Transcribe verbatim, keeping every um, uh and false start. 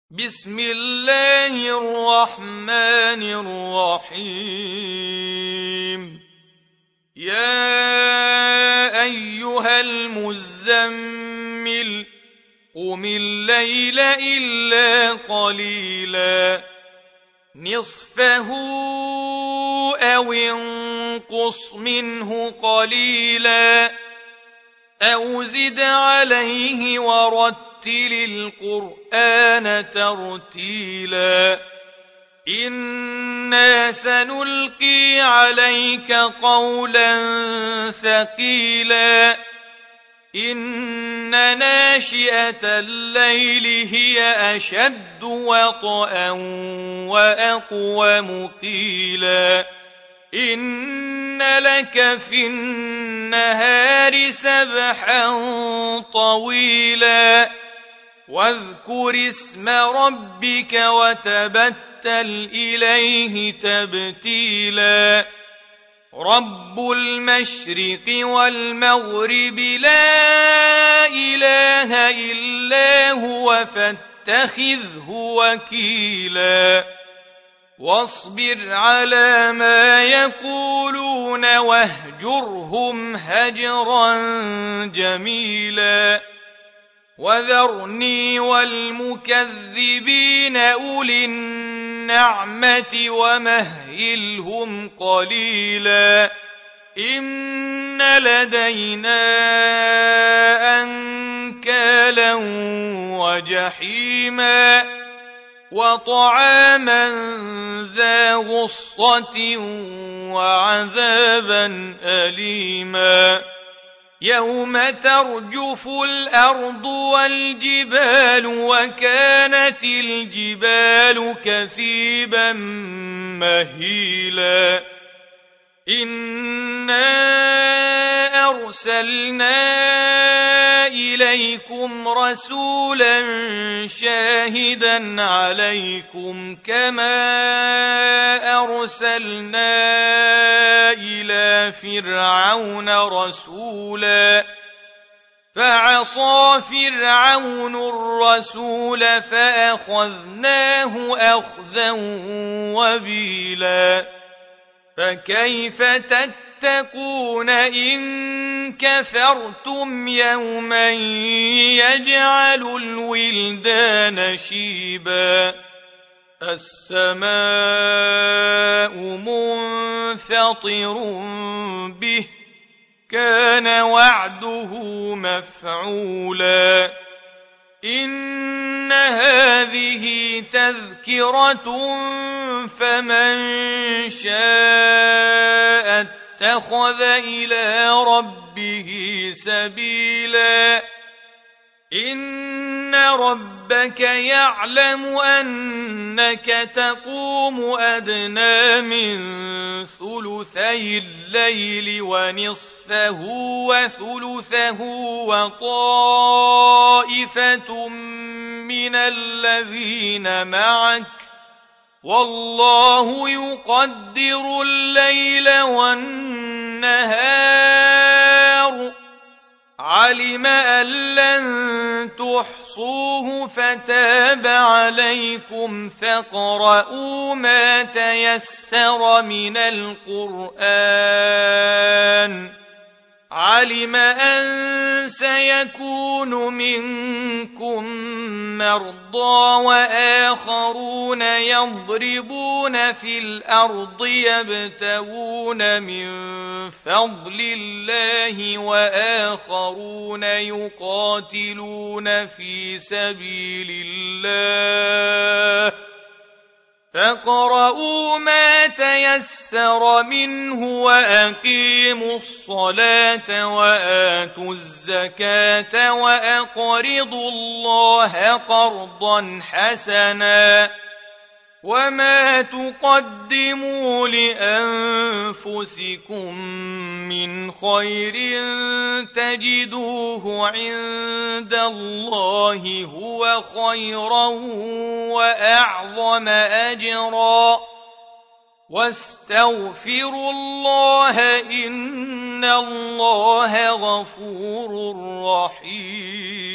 بسم الله الرحمن الرحيم يا أيها المزمل قم الليل إلا قليلا نصفه أو انقص منه قليلا أو زد عليه ورتل القرآن ترتيلا إنا سنلقي عليك قولا ثقيلا إن ناشئة الليل هي أشد وطئا وأقوم قيلا إن لك في النهار سبحا طويلا واذكر اسم ربك وتبتل إليه تبتيلا رب المشرق والمغرب لا إله إلا هو فاتخذه وكيلا واصبر على ما يقولون واهجرهم هجرا جميلا وذرني والمكذبين أولي النعمة ومهلهم قليلا إن لدينا أنكالا وجحيما وطعاما ذا غصة وعذابا أليما يوم ترجف الأرض والجبال وكانت الجبال كثيبا مهيلا إنا أرسلنا إليكم رسولا شاهدا عليكم كما أرسلنا إلى فرعون رسولا فعصى فرعون الرسول فأخذناه أخذا وبيلا فكيف تتقون إن كفرتم يوما يجعل الولدان شيبا السماء منفطر به كان وعده مفعولا إن هذه تذكرة فمن شاء اتخذ إلى ربه سبيلا إن ربك يعلم أنك تقوم أدنى من ثلثي الليل ونصفه وثلثه وطائفة من الذين معك والله يقدر الليل والنهار علم أن لن تحصوه فتاب عليكم فاقرؤوا ما تيسر من القرآن علم أن سيكون منكم مرضى وآخرون يضربون في الأرض يبتغون من فضل الله وآخرون يقاتلون في سبيل الله فاقرؤوا ما تيسر منه وأقيموا الصلاة وآتوا الزكاة وأقرضوا الله قرضا حسنا وما تقدموا لأنفسكم من خير تجدوه عند الله هو خيرا وأعظم أجرا واستغفروا الله إن الله غفور رحيم